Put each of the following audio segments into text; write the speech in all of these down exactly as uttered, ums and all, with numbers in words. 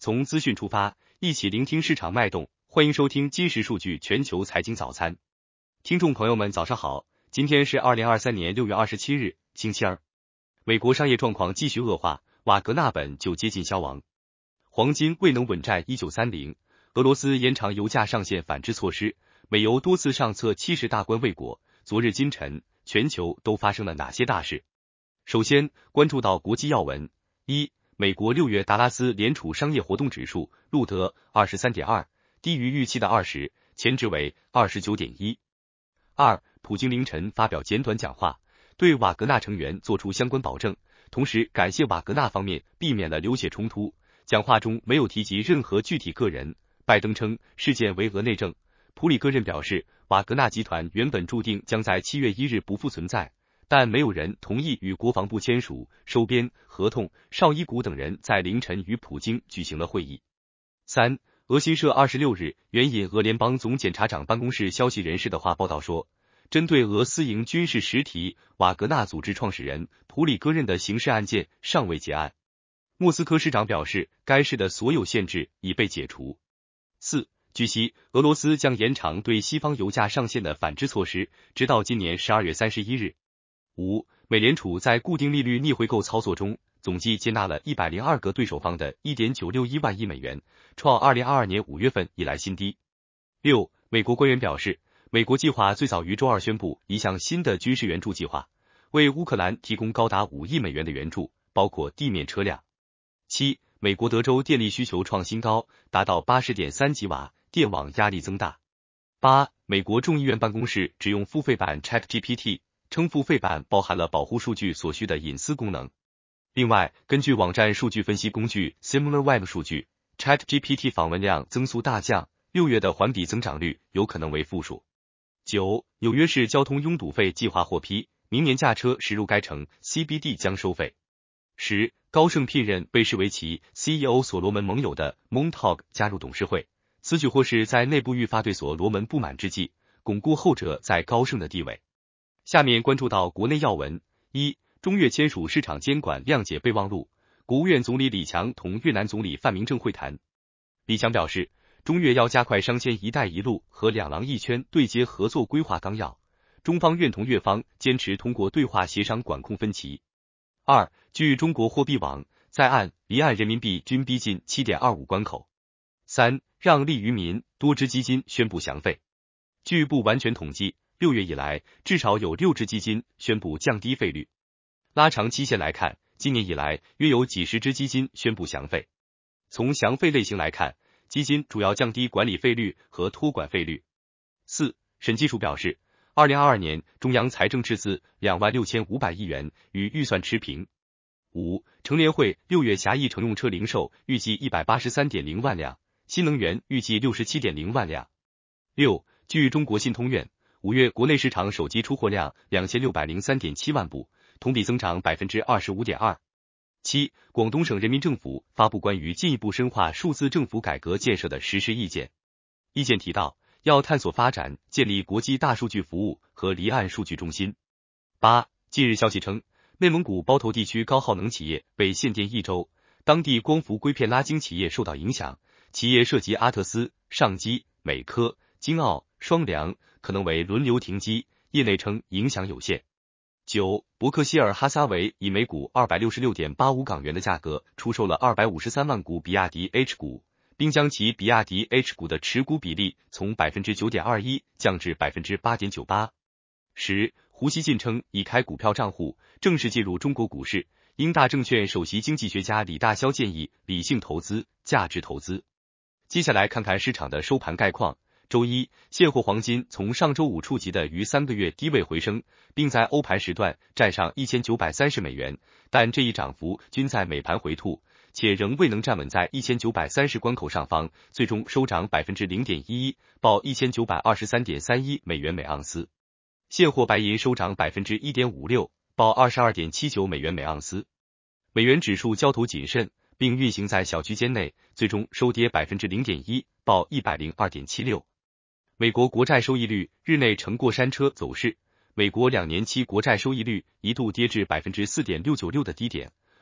从资讯出发，一起聆听市场脉动。欢迎收听今时数据全球财经早餐。听众朋友们早上好，今天是二零二三年六月二十七日，星期二。美国商业状况继续恶化，瓦格纳本就接近消亡。黄金未能稳占一九三零，俄罗斯延长油价上限反制措施，美油多次上测七十大关未果。昨日今晨，全球都发生了哪些大事？首先关注到国际要闻。一、美国六月达拉斯联储商业活动指数录得 二十三点二， 低于预期的二十，前值为 二十九点一。二、普京凌晨发表简短讲话，对瓦格纳成员做出相关保证，同时感谢瓦格纳方面避免了流血冲突。讲话中没有提及任何具体个人。拜登称事件为俄内政。普里戈任表示，瓦格纳集团原本注定将在七月一日不复存在，但没有人同意与国防部签署收编合同。绍伊古等人在凌晨与普京举行了会议。三、俄新社二十六日援引俄联邦总检察长办公室消息人士的话报道说，针对俄私营军事实体瓦格纳组织创始人普里戈任的刑事案件尚未结案。莫斯科市长表示，该市的所有限制已被解除。四、据悉，俄罗斯将延长对西方油价上限的反制措施，直到今年十二月三十一日。五、美联储在固定利率逆回购操作中，总计接纳了一百零二个对手方的 一点九六一万亿美元，创二零二二年五月份以来新低。六、美国官员表示，美国计划最早于周二宣布一项新的军事援助计划，为乌克兰提供高达五亿美元的援助，包括地面车辆。七、美国德州电力需求创新高，达到 八十点三吉瓦，电网压力增大。八、美国众议院办公室只用付费版 ChatGPT， 称付费版包含了保护数据所需的隐私功能。另外，根据网站数据分析工具 SimilarWeb 数据， ChatGPT 访问量增速大降，六月的环比增长率有可能为负数。九、纽约市交通拥堵费计划获批，明年驾车驶入该城 C B D 将收费。十、高盛聘任被视为其 C E O 所罗门盟友的 Montauk 加入董事会，此举或是在内部愈发对所罗门不满之际，巩固后者在高盛的地位。下面关注到国内要闻。一、中越签署市场监管谅解备忘录，国务院总理李强同越南总理范明政会谈。李强表示，中越要加快商签一带一路和两廊一圈对接合作规划纲要，中方愿同越方坚持通过对话协商管控分歧。二、据中国货币网，在岸、离岸人民币均逼近 七点二五 关口。三、让利于民，多只基金宣布降费。据不完全统计，六月以来，至少有六只基金宣布降低费率。拉长期限来看，今年以来，约有几十只基金宣布降费。从降费类型来看，基金主要降低管理费率和托管费率。四、审计署表示，二零二二年中央财政赤字两万六千五百亿元，与预算持平。五、乘联会六月狭义乘用车零售预计 一百八十三点零万辆，新能源预计 六十七点零万辆。六、据中国信通院，五月国内市场手机出货量 两千六百零三点七万部，同比增长 百分之二十五点二。七、广东省人民政府发布关于进一步深化数字政府改革建设的实施意见。意见提到，要探索发展建立国际大数据服务和离岸数据中心。八、近日消息称，内蒙古包头地区高耗能企业被限电一周，当地光伏硅片拉晶企业受到影响，企业涉及阿特斯、上机、美科、京奥、双良，可能为轮流停机，业内称影响有限。九、伯克希尔哈撒韦以每股 二百六十六点八五港元的价格出售了二百五十三万股比亚迪 H 股，并将其比亚迪 H 股的持股比例从 百分之九点二一 降至 百分之八点九八。十、胡锡进称已开股票账户，正式进入中国股市。英大证券首席经济学家李大霄建议理性投资、价值投资。接下来看看市场的收盘概况。周一，现货黄金从上周五触及的逾三个月低位回升，并在欧盘时段站上一千九百三十美元，但这一涨幅均在美盘回吐，且仍未能站稳在一千九百三十关口上方，最终收涨 百分之零点一一， 报 一千九百二十三点三一美元每盎司。现货白银收涨 百分之一点五六， 报 二十二点七九美元每盎司。美元指数交投谨慎，并运行在小区间内，最终收跌 百分之零点一， 报 一百零二点七六。美国国债收益率日内呈过山车走势，美国两年期国债收益率一度跌至 百分之四点六九六 的低点，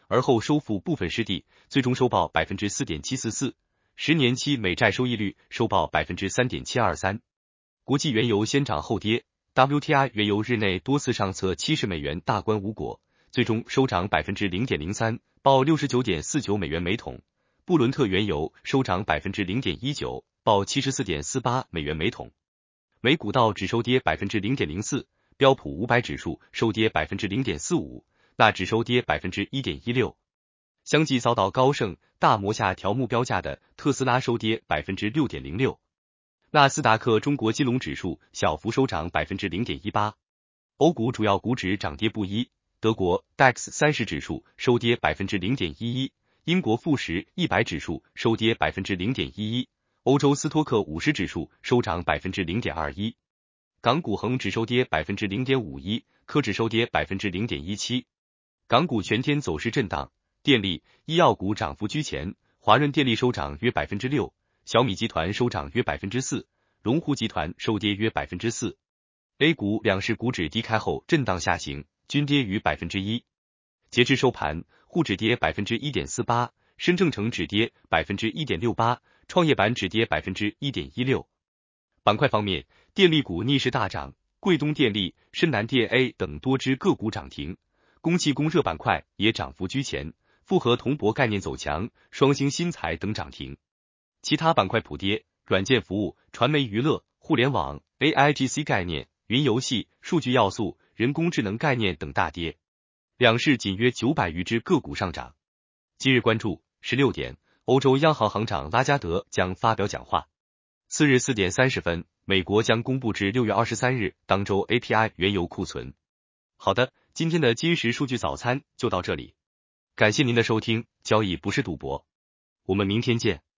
而后收复部分失地，最终收报 百分之四点七四四， 十年期美债收益率收报 百分之三点七二三。国际原油先涨后跌， W T I 原油日内多次上测七十美元大关无果，最终收涨 百分之零点零三， 报 六十九点四九美元每桶。布伦特原油收涨 百分之零点一九， 报 七十四点四八美元每桶。美股道指收跌 百分之零点零四， 标普五百指数收跌 百分之零点四五， 纳指收跌 百分之一点一六。相继遭到高盛、大摩下调目标价的特斯拉收跌 百分之六点零六。纳斯达克中国金融指数小幅收涨 百分之零点一八。欧股主要股指涨跌不一，德国 D A X 三十指数收跌 百分之零点一一， 英国富时一百指数收跌 百分之零点一一， 欧洲斯托克五十指数收涨 百分之零点二一。港股恒指收跌 百分之零点五一， 科指收跌 百分之零点一七。港股全天走势震荡，电力、医药股涨幅居前，华润电力收涨约 百分之六， 小米集团收涨约 百分之四， 龙湖集团收跌约 百分之四。 A 股两市股指低开后震荡下行，均跌逾 百分之一。截至收盘，沪指跌 百分之一点四八， 深证成指跌 百分之一点六八， 创业板指跌 百分之一点一六。板块方面，电力股逆势大涨，贵东电力、深南电 A 等多只个股涨停，供气供热板块也涨幅居前，复合铜箔概念走强，双星新材等涨停。其他板块普跌，软件服务、传媒娱乐、互联网、A I G C 概念、云游戏、数据要素、人工智能概念等大跌。两市仅约九百余只个股上涨。今日关注，十六点，欧洲央行行长拉加德将发表讲话。次日四点三十分，美国将公布至六月二十三日当周 A P I 原油库存。好的，今天的今时数据早餐就到这里，感谢您的收听。交易不是赌博，我们明天见。